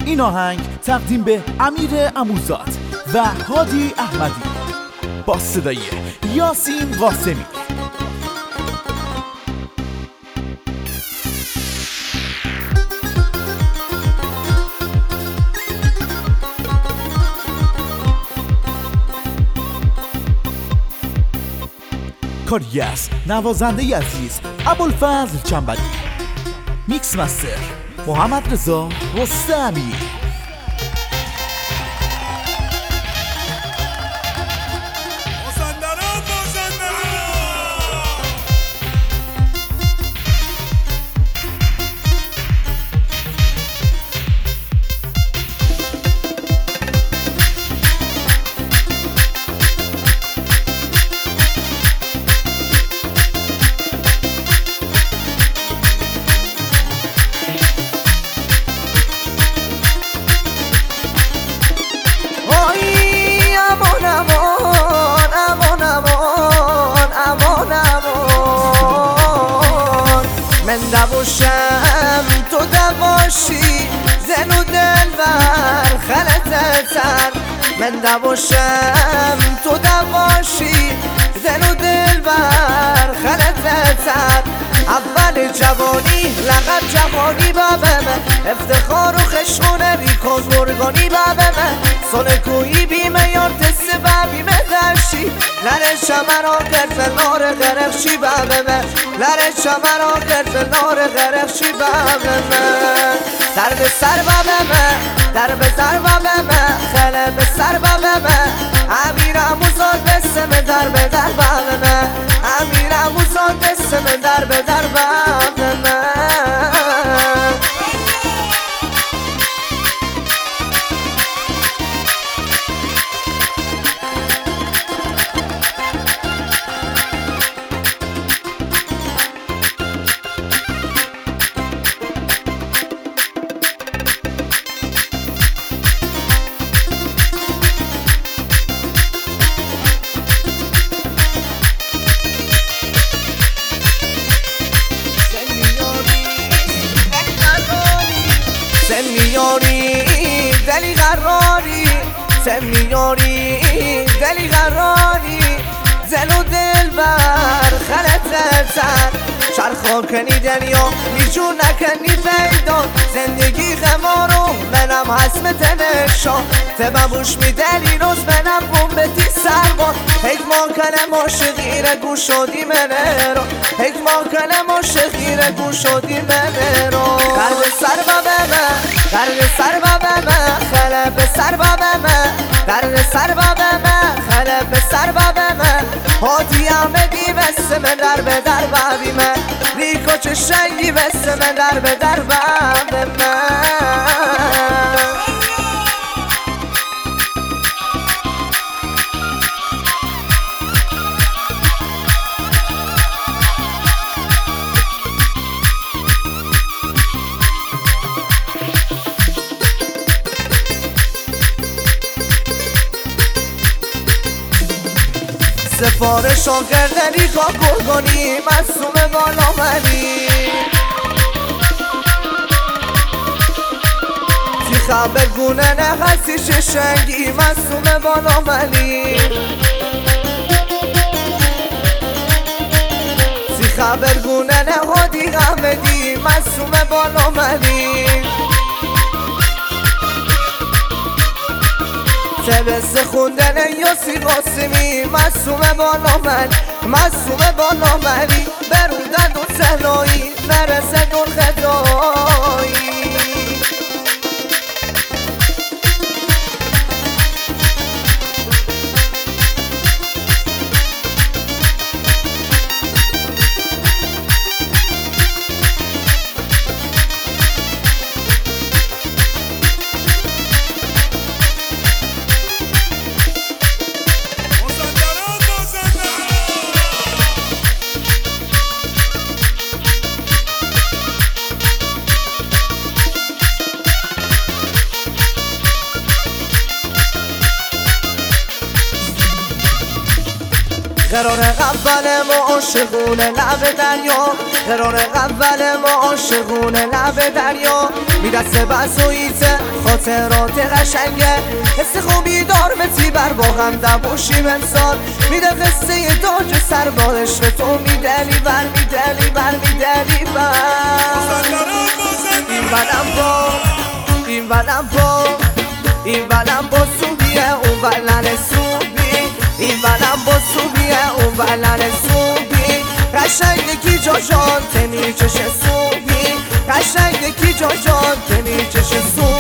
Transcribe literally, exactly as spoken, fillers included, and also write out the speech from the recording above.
این آهنگ تقدیم به امیر عموزاد و هادی احمدی با صدای یاسین قاسمی. کاری از نوازنده عزیز ابوالفضل چنبری، میکس مستر محمد رضا رستمی. نباشم تو دواشی زن و دلبر خلطه سر. من نباشم تو دواشی زن و دلبر خلطه سر. اول جوانی لقب جوانی بابم، افتخار و خشمونه ریکاز برگانی بابم. سال کویی بیمه یار دست و بیمه دشتی لره شمرا گرد نار غرقشی بابم. لره شمرا گرد نار غرقشی بابم. در به سر بابم، در به سر بابم، خله به سر بابم. امیر عموزاد بسم در به در بابم. امیر عموزاد بسم در به در بابم. سمیاری دلی قراری، سمیاری دلی قراری. زن و دل بر خلط سر. شرخا کنی دنیا نیجور نکنی پیدا. زندگی غمارو منم حسمت نشان. تبابوش میدلی روز منم بومبتی سربان. حکما کنم عاشقی رگو شدی منه رو. حکما کنم عاشقی رگو شدی منه رو. قلب سر بابم، قلب سر بابم، خله به سر بابم. قلب سر بابم، خله به سر بابم. هادی احمدی بسم در به در بابی من. ریکو چه شنگی بسم در به در بابی من. سفارش ها کرده ریکا گرگانی مصوم بالا منی. کی خبر گونه نه هستی ششنگی مصوم بالا منی. سی خبر گونه نه هادی احمدی مصوم بالا منی. تبس خوندن یاسی قاسمی مصوم بالا من. مصوم بالا منی بروندن و سلایی نرسه دون خدایی. قرار اول ما عاشقونه لب دریا قرار اول ما عاشقونه لب دریا میرسه بسویت خاطرات قشنگه حس خوبی دار متی بر با غم دباشیم امسال میده قصه تاج سر با عشق تو میدلی بر میدلی بر میدلی بر این بدم با این بدم با این بدم با سوبیه اون بلن سوبی این بدم با سوبیه اون بلن سوبی قشنگ کی جاجان تنی چش سوبی قشنگ کی جاجان تنی چش سوبی